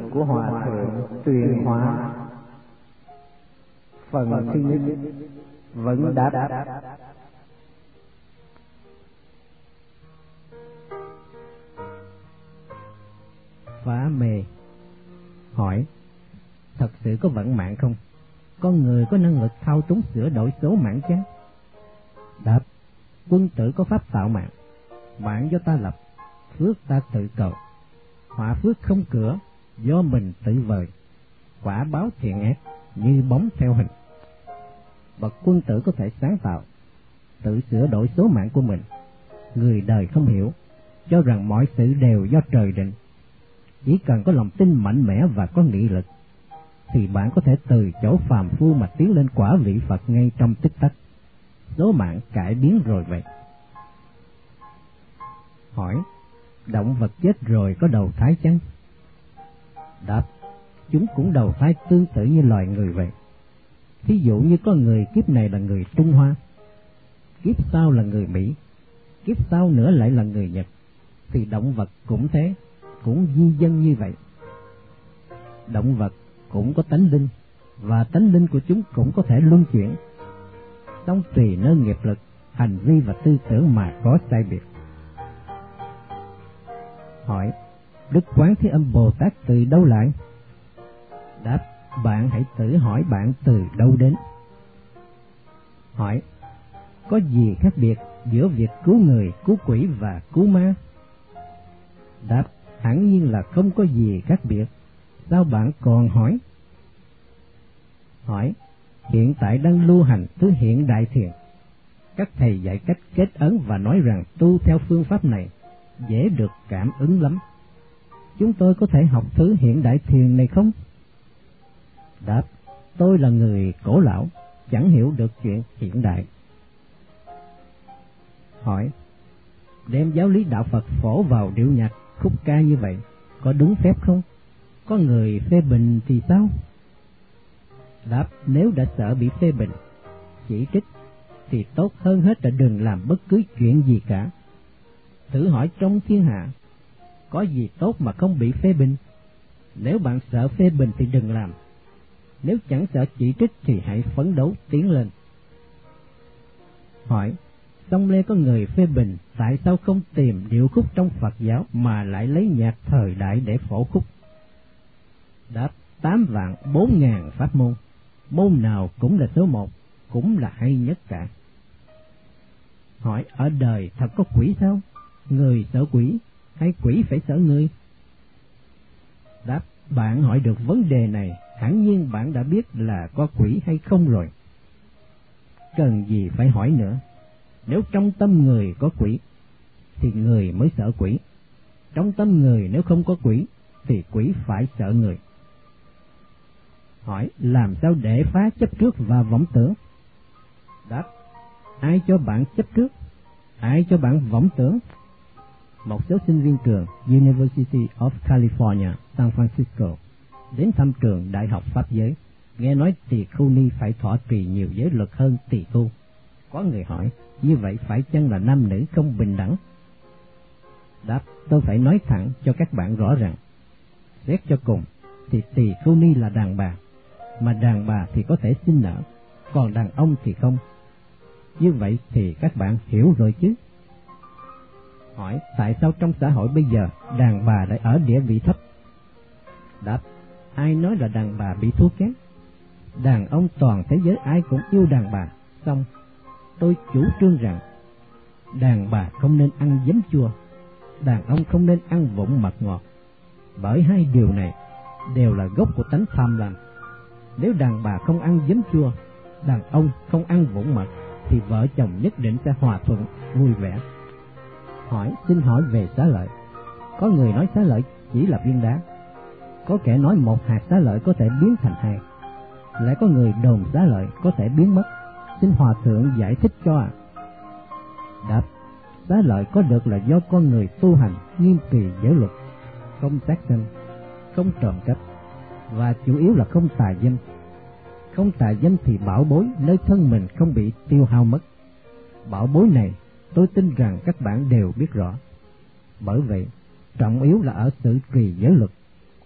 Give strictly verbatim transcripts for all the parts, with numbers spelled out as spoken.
của Hòa Thượng Tuyền Hóa. Phần thứ nhất, vấn đáp. Phá mê hỏi: thật sự có vận mạng không? Con người có năng lực thao túng sửa đổi số mạng chăng? Đáp: quân tử có pháp tạo mạng, mạng do ta lập, phước ta tự cầu, họa phước không cửa, do mình tự vời, quả báo thiện ác như bóng theo hình. Bậc quân tử có thể sáng tạo, tự sửa đổi số mạng của mình. Người đời không hiểu, cho rằng mọi sự đều do trời định. Chỉ cần có lòng tin mạnh mẽ và có nghị lực, thì bạn có thể từ chỗ phàm phu mà tiến lên quả vị Phật ngay trong tích tắc. Số mạng cải biến rồi vậy. Hỏi: động vật chết rồi có đầu thai chăng? Đáp: chúng cũng đầu thai tương tự như loài người vậy. Thí dụ như có người kiếp này là người Trung Hoa, kiếp sau là người Mỹ, kiếp sau nữa lại là người Nhật, thì động vật cũng thế, cũng di dân như vậy. Động vật cũng có tánh linh, và tánh linh của chúng cũng có thể luân chuyển, song tùy nơi nghiệp lực, hành vi và tư tưởng mà có sai biệt. Hỏi: Đức Quán Thế Âm Bồ Tát từ đâu lại? Đáp: bạn hãy tự hỏi bạn từ đâu đến. Hỏi: có gì khác biệt giữa việc cứu người, cứu quỷ và cứu ma? Đáp: hẳn nhiên là không có gì khác biệt. Sao bạn còn hỏi? Hỏi: hiện tại đang lưu hành thứ hiện đại thiền. Các thầy dạy cách kết ấn và nói rằng tu theo phương pháp này dễ được cảm ứng lắm. Chúng tôi có thể học thứ hiện đại thiền này không? Đáp: tôi là người cổ lão, chẳng hiểu được chuyện hiện đại. Hỏi: đem giáo lý đạo Phật phổ vào điệu nhạc, khúc ca như vậy có đúng phép không? Có người phê bình thì sao? Đáp: nếu đã sợ bị phê bình, chỉ trích, thì tốt hơn hết là đừng làm bất cứ chuyện gì cả. Thử hỏi trong thiên hạ, có gì tốt mà không bị phê bình? Nếu bạn sợ phê bình thì đừng làm. Nếu chẳng sợ chỉ trích thì hãy phấn đấu tiến lên. Hỏi: Sông Lê có người phê bình, tại sao không tìm điệu khúc trong Phật giáo mà lại lấy nhạc thời đại để phổ khúc? Đáp: tám vạn bốn ngàn pháp môn, môn nào cũng là số một, cũng là hay nhất cả. Hỏi: ở đời thật có quỷ sao? Người sợ quỷ hay quỷ phải sợ người? Đáp: bạn hỏi được vấn đề này, hẳn nhiên bạn đã biết là có quỷ hay không rồi. Cần gì phải hỏi nữa. Nếu trong tâm người có quỷ, thì người mới sợ quỷ. Trong tâm người nếu không có quỷ, thì quỷ phải sợ người. Hỏi: làm sao để phá chấp trước và vọng tưởng? Đáp: ai cho bạn chấp trước? Ai cho bạn vọng tưởng? Một số sinh viên trường University of California, San Francisco đến thăm trường Đại học Pháp giới, nghe nói tỳ khưu ni phải thọ trì nhiều giới luật hơn tỳ khưu. Có người hỏi: như vậy phải chăng là nam nữ không bình đẳng? Đáp: tôi phải nói thẳng cho các bạn rõ rằng, xét cho cùng thì tỳ khưu ni là đàn bà, mà đàn bà thì có thể sinh nở, còn đàn ông thì không. Như vậy thì các bạn hiểu rồi chứ? Hỏi: tại sao trong xã hội bây giờ đàn bà lại ở địa vị thấp? Đáp: ai nói là đàn bà bị thua kém? Đàn ông toàn thế giới ai cũng yêu đàn bà. Xong tôi chủ trương rằng đàn bà không nên ăn giấm chua, đàn ông không nên ăn vụng mật ngọt, bởi hai điều này đều là gốc của tánh tham lam. Nếu đàn bà không ăn giấm chua, đàn ông không ăn vụng mật, thì vợ chồng nhất định sẽ hòa thuận, vui vẻ. Hỏi: xin hỏi về xá lợi. Có người nói xá lợi chỉ là viên đá, có kẻ nói một hạt xá lợi có thể biến thành hai, lại có người đồn xá lợi có thể biến mất. Xin hòa thượng giải thích cho ạ. À? Đáp: xá lợi có được là do con người tu hành nghiêm trì giới luật, không sát sinh, không trộm cắp, và chủ yếu là không tà dâm. Không tà dâm thì bảo bối nơi thân mình không bị tiêu hao mất. Bảo bối này tôi tin rằng các bạn đều biết rõ. Bởi vậy trọng yếu là ở sự trì giới luật,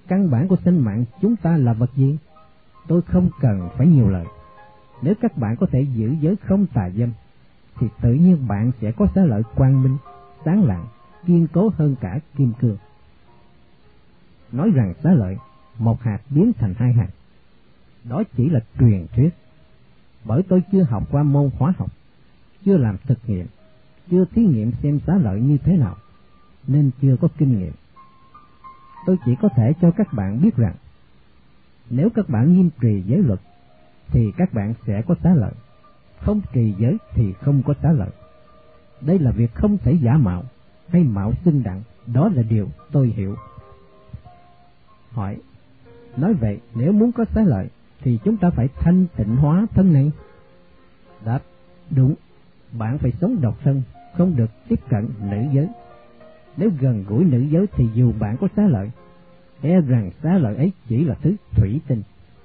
căn bản của sinh mạng chúng ta là vật gì? Tôi không cần phải nhiều lời. Nếu các bạn có thể giữ giới không tà dâm, thì tự nhiên bạn sẽ có xá lợi quang minh, sáng lạng, kiên cố hơn cả kim cương. Nói rằng xá lợi, một hạt biến thành hai hạt, đó chỉ là truyền thuyết. Bởi tôi chưa học qua môn hóa học, chưa làm thực nghiệm, chưa thí nghiệm xem xá lợi như thế nào, nên chưa có kinh nghiệm. Tôi chỉ có thể cho các bạn biết rằng, nếu các bạn nghiêm trì giới luật, thì các bạn sẽ có xá lợi. Không trì giới thì không có xá lợi. Đây là việc không thể giả mạo hay mạo xưng đặng, đó là điều tôi hiểu. Hỏi, nói vậy nếu muốn có xá lợi thì chúng ta phải thanh tịnh hóa thân này? Đáp, đúng, bạn phải sống độc thân, không được tiếp cận nữ giới. Nếu gần gũi nữ giới thì dù bạn có xá lợi, e rằng xá lợi ấy chỉ là thứ thủy tinh.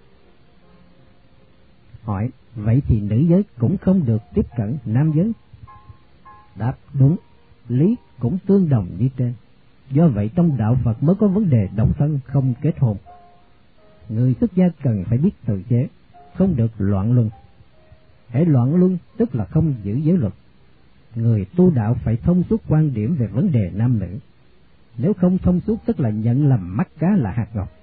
Hỏi, vậy thì nữ giới cũng không được tiếp cận nam giới? Đáp, đúng, lý cũng tương đồng như trên. Do vậy trong đạo Phật mới có vấn đề độc thân không kết hôn. Người xuất gia cần phải biết tự chế, không được loạn luân. Hễ loạn luân tức là không giữ giới luật. Người tu đạo phải thông suốt quan điểm về vấn đề nam nữ. Nếu không thông suốt tức là nhận lầm mắt cá là hạt ngọc.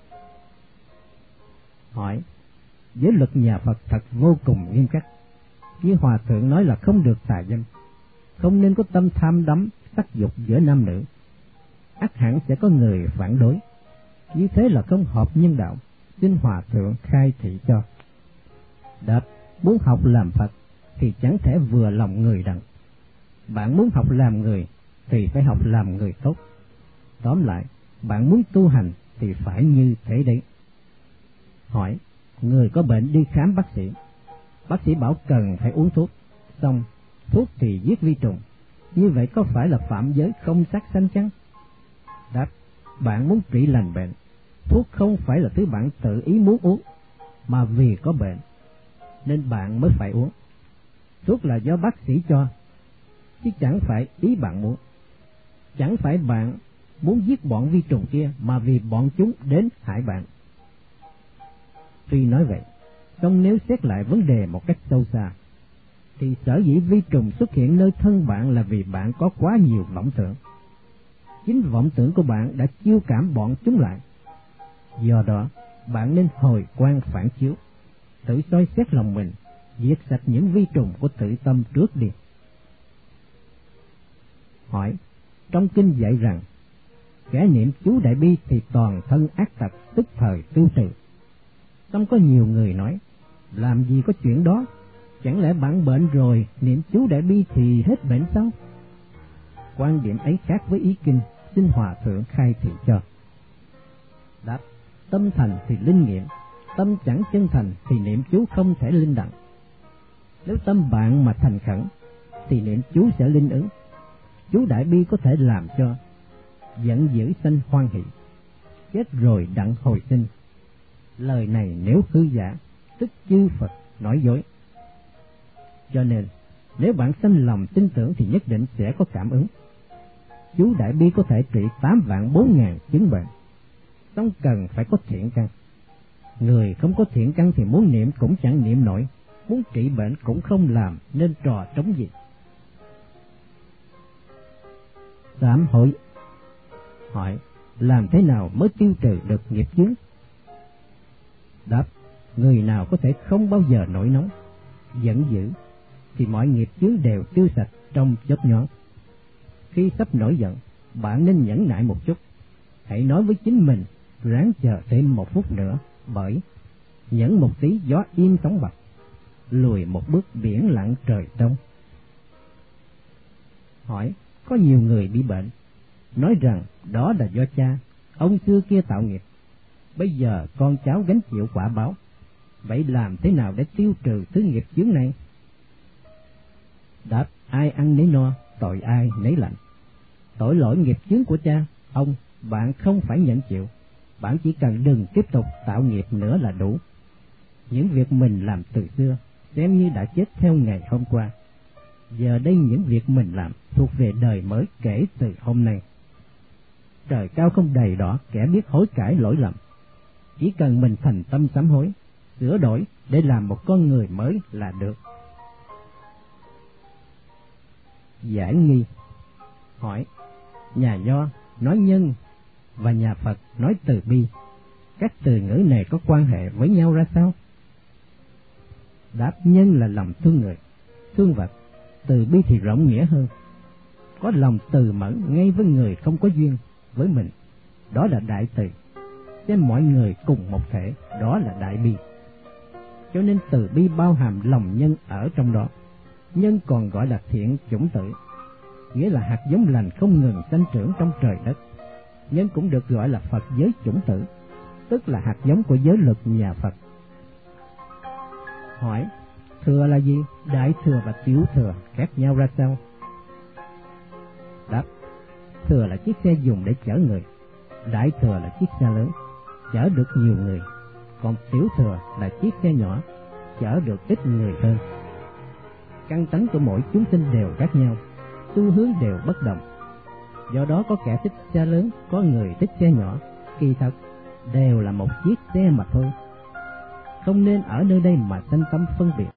Hỏi, giới luật nhà Phật thật vô cùng nghiêm khắc. Như Hòa Thượng nói là không được tà dâm, không nên có tâm tham đắm sắc dục giữa nam nữ. Ắt hẳn sẽ có người phản đối. Như thế là không hợp nhân đạo, xin Hòa Thượng khai thị cho. Đáp, muốn học làm Phật thì chẳng thể vừa lòng người đặng. Bạn muốn học làm người thì phải học làm người tốt. Tóm lại, bạn muốn tu hành thì phải như thế đấy. Hỏi, người có bệnh đi khám bác sĩ, bác sĩ bảo cần phải uống thuốc, xong thuốc thì giết vi trùng, như vậy có phải là phạm giới không sát sanh chăng? Đáp, bạn muốn trị lành bệnh, thuốc không phải là thứ bạn tự ý muốn uống, mà vì có bệnh nên bạn mới phải uống. Thuốc là do bác sĩ cho, chứ chẳng phải ý bạn muốn. Chẳng phải bạn muốn giết bọn vi trùng kia, mà vì bọn chúng đến hại bạn. Tuy nói vậy, song nếu xét lại vấn đề một cách sâu xa, thì sở dĩ vi trùng xuất hiện nơi thân bạn là vì bạn có quá nhiều vọng tưởng. Chính vọng tưởng của bạn đã chiêu cảm bọn chúng lại. Do đó, bạn nên hồi quan phản chiếu, tự soi xét lòng mình, diệt sạch những vi trùng của tự tâm trước đi. Hỏi, trong kinh dạy rằng, kẻ niệm chú đại bi thì toàn thân ác tật tức thời tiêu trừ. Xong có nhiều người nói, làm gì có chuyện đó, chẳng lẽ bạn bệnh rồi niệm chú đại bi thì hết bệnh sao? Quan điểm ấy khác với ý kinh, xin Hòa Thượng khai thị cho. Đáp, tâm thành thì linh nghiệm, tâm chẳng chân thành thì niệm chú không thể linh đặng. Nếu tâm bạn mà thành khẩn thì niệm chú sẽ linh ứng. Chú đại bi có thể làm cho giận dữ sanh hoan hỷ, chết rồi đặng hồi sinh. Lời này nếu hư giả, tức chư Phật nói dối. Cho nên, nếu bạn sanh lòng tin tưởng thì nhất định sẽ có cảm ứng. Chú đại bi có thể trị tám vạn bốn ngàn chứng bệnh, song cần phải có thiện căn. Người không có thiện căn thì muốn niệm cũng chẳng niệm nổi, muốn trị bệnh cũng không làm, nên trò trống gì. Sám hối. Hỏi, làm thế nào mới tiêu trừ được nghiệp chướng? Đáp, người nào có thể không bao giờ nổi nóng, giận dữ, thì mọi nghiệp chướng đều tiêu sạch trong chớp nhoáng. Khi sắp nổi giận, bạn nên nhẫn nại một chút. Hãy nói với chính mình, ráng chờ thêm một phút nữa, bởi nhẫn một tí gió im sóng bạc, lùi một bước biển lặng trời đông. Hỏi, có nhiều người bị bệnh, nói rằng đó là do cha, ông xưa kia tạo nghiệp, bây giờ con cháu gánh chịu quả báo. Vậy làm thế nào để tiêu trừ thứ nghiệp chướng này? Đáp, ai ăn nấy no, tội ai nấy lạnh. Tội lỗi nghiệp chướng của cha, ông, bạn không phải nhận chịu. Bạn chỉ cần đừng tiếp tục tạo nghiệp nữa là đủ. Những việc mình làm từ xưa, xem như đã chết theo ngày hôm qua. Giờ đây những việc mình làm thuộc về đời mới kể từ hôm nay. Trời cao không đầy đỏ, kẻ biết hối cải lỗi lầm, chỉ cần mình thành tâm sám hối, sửa đổi để làm một con người mới là được. Giải nghi. Hỏi: nhà Nho nói nhân và nhà Phật nói từ bi, các từ ngữ này có quan hệ với nhau ra sao? Đáp: nhân là lòng thương người, thương vật, từ bi thì rộng nghĩa hơn, có lòng từ mẫn ngay với người không có duyên với mình, đó là đại từ. Xem mọi người cùng một thể, đó là đại bi. Cho nên từ bi bao hàm lòng nhân ở trong đó. Nhân còn gọi là thiện chủng tử, nghĩa là hạt giống lành không ngừng sanh trưởng trong trời đất. Nhân cũng được gọi là Phật giới chủng tử, tức là hạt giống của giới luật nhà Phật. Hỏi: thừa là gì? Đại thừa và tiểu thừa khác nhau ra sao? Đáp: thừa là chiếc xe dùng để chở người, đại thừa là chiếc xe lớn, chở được nhiều người, còn tiểu thừa là chiếc xe nhỏ, chở được ít người hơn. Căn tánh của mỗi chúng sinh đều khác nhau, xu hướng đều bất đồng. Do đó có kẻ thích xe lớn, có người thích xe nhỏ, kỳ thật đều là một chiếc xe mà thôi. Không nên ở nơi đây mà sanh tâm phân biệt.